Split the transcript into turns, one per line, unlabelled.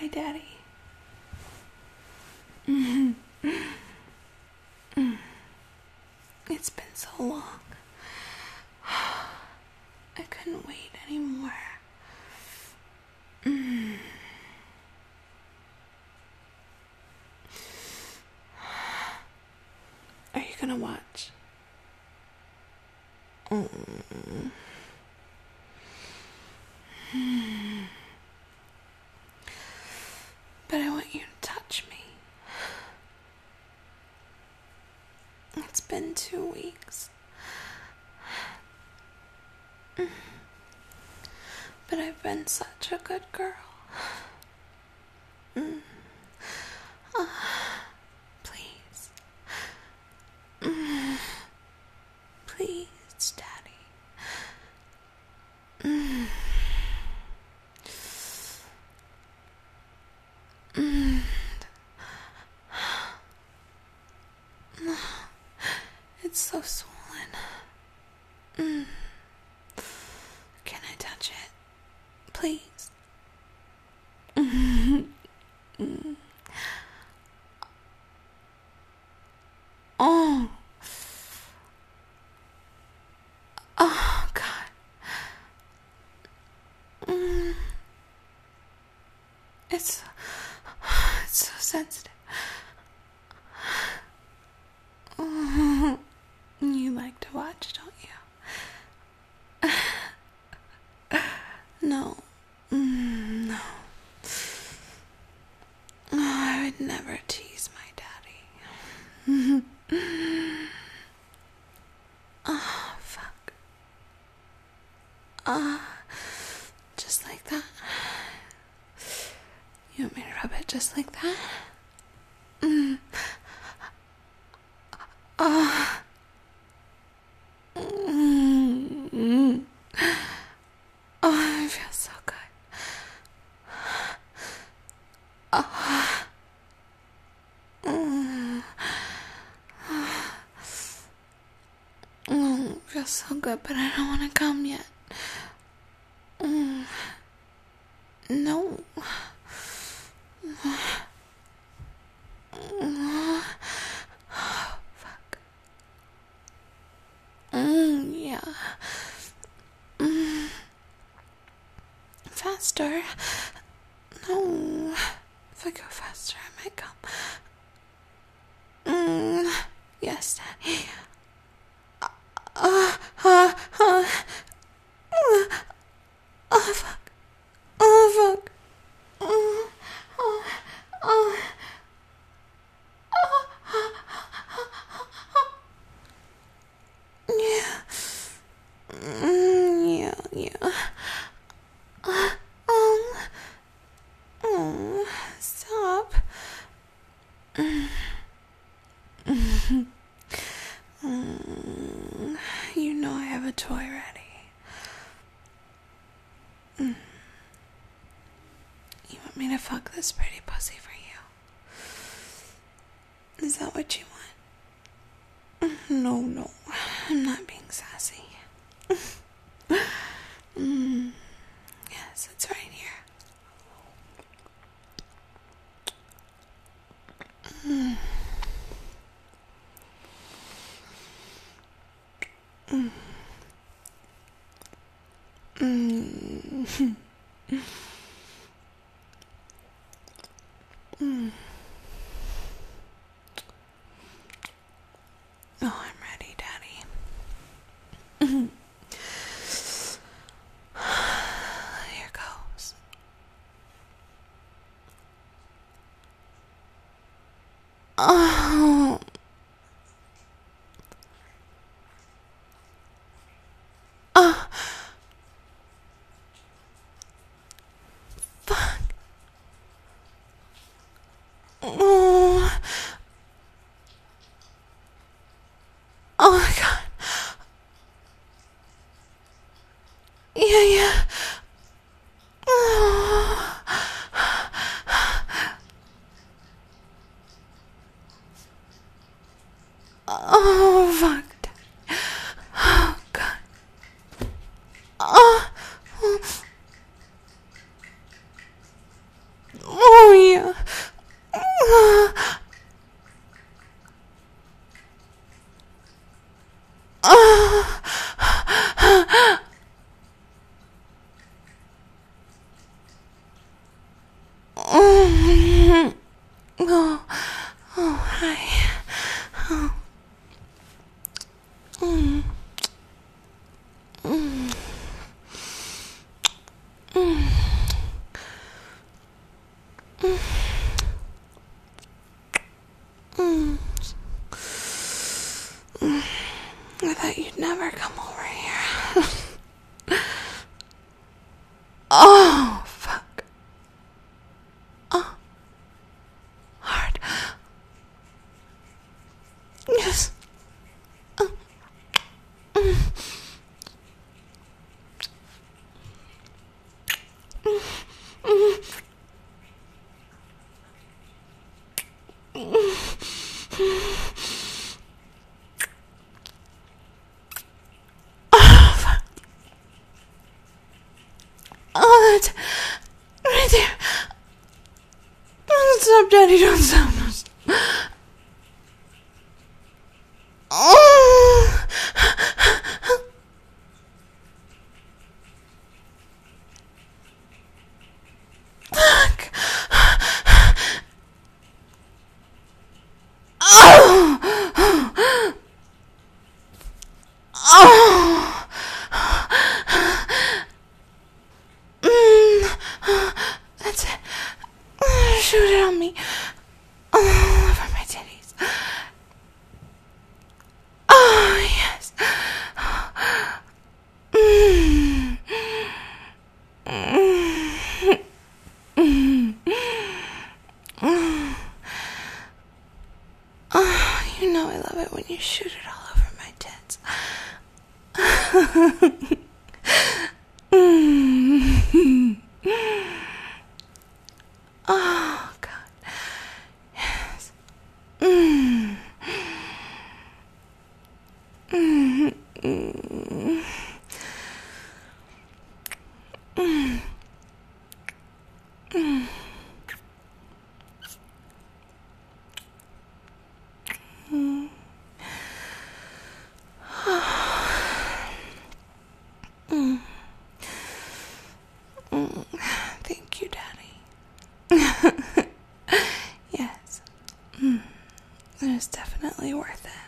Hi, Daddy. It's been so long. I couldn't wait anymore. Are you gonna watch? But I want you to touch me. It's been 2 weeks. But I've been such a good girl. Please. Please, Daddy. It's so swollen. Can I touch it? Please. Oh. Oh, God. It's so sensitive. You like to watch, don't you? No. No. Oh, I would never tease my daddy. Oh, fuck. Just like that. You want me to rub it just like that? Oh, it feels so good. It feels so good, but I don't want to come yet. No. Oh, fuck. Yeah. Faster. No. If I go faster, I might come. Yes, Daddy. Oh, fuck. Oh, fuck. Yeah. Yeah. Stop. You know I have a toy ready. You want me to fuck this pretty pussy for you? Is that what you want? No. I'm not being sassy. Yes, it's right here. Oh, I'm ready, Daddy. Here goes. Oh. Oh. Fuck. Oh. Oh my God. Yeah. Oh, fuck. Oh, God. Oh. Oh, oh, hi. Oh. Mm. Mm. Mm. Mm. Mm. I thought you'd never come over here. Oh, fuck. Oh, hard. Yes. Oh. Mm. Mm. Oh, fuck. Oh, that's right there. Don't stop, Daddy. Don't stop. Don't stop. Oh. Fuck. Oh. Oh. Mm. That's it. Shoot it on me. All over my titties. Oh, yes. Mm. Mm. Oh, you know I love it when you shoot it all over my tits. Mm. Oh, God. Yes. Mm. Mm. Mm. Mm. Mm. Mm. Mm. Mm. Thank you, Daddy. Yes. Mm. It was definitely worth it.